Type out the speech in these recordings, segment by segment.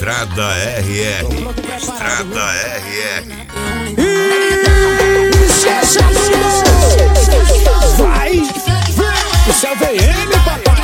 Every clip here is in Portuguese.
Estrada RR. Estrada RR. Esquece a vai, o seu VM, papai.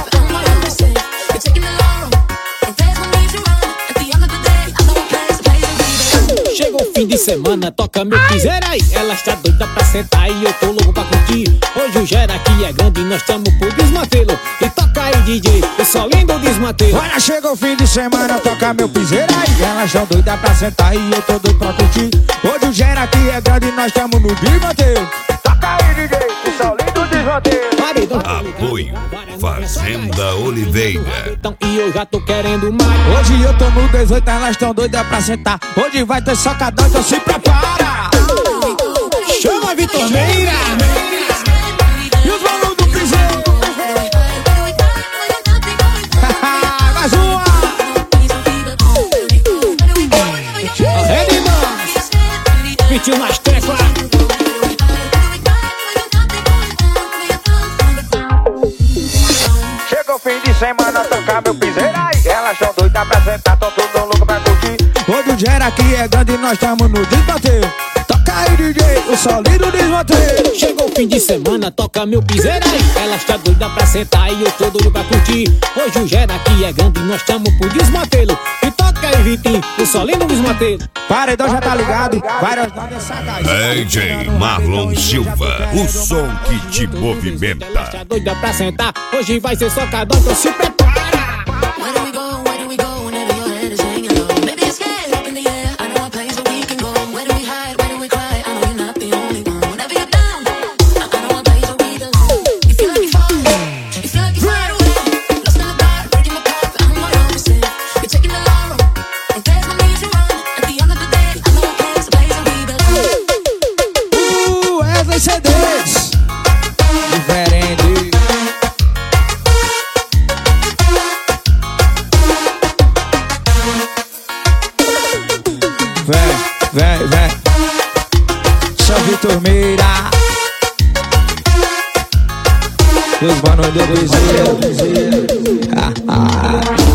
Chegou o fim de semana, toca meu piseiro aí. Ela está doida pra sentar e eu tô louco pra curtir. Hoje o gera aqui é grande e nós tamo pro desmantelo. E toca aí, DJ, o solinho do desmantelo. Olha, chegou o fim de semana, toca meu piseiro aí. Elas estão doidas pra sentar e eu tô doido pra curtir. Hoje o gera aqui é grande e nós tamo no desmantelo. Toca aí, DJ, o solinho do desmantelo. Apoio Fazenda Oliveira. Então, e eu já tô querendo mais. Hoje eu tô no 18, elas tão doidas pra sentar. Hoje vai ter socadão, então se prepara. Chama Vitor Meira. E os malucos do piseiro. Mais uma. Rede Man, pediu nas teclas. Chegou o fim de semana, tocar meu piseiro aí. Elas tão doidas pra sentar, tão tudo louco pra curtir. Hoje o gera aqui é grande e nós tamo no desmantelo. Toca aí, DJ, o solinho do desmantelo. Chegou o fim de semana, toca meu piseiro aí. Ela está doida pra sentar e eu tô doido pra curtir. Hoje o gera aqui é grande e nós tamo pro desmantelo. E toca aí, Vitinho, o solinho do desmantelo. Paredão já tá ligado, várias notas sagazes. DJ Marlon Silva, o som que te movimenta. Ela está doida pra sentar, hoje vai ser socadão, então se prepara. CDs diferente. Vem, São Vitor Meira. E os manos do piseiro.